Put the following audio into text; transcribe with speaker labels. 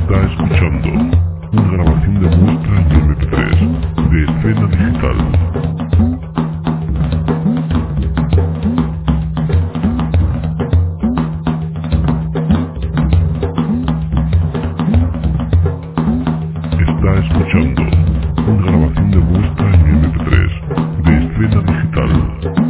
Speaker 1: Está escuchando una grabación de muestra en MP3 de Escena Digital. Está escuchando una grabación de muestra en MP3 de Escena Digital.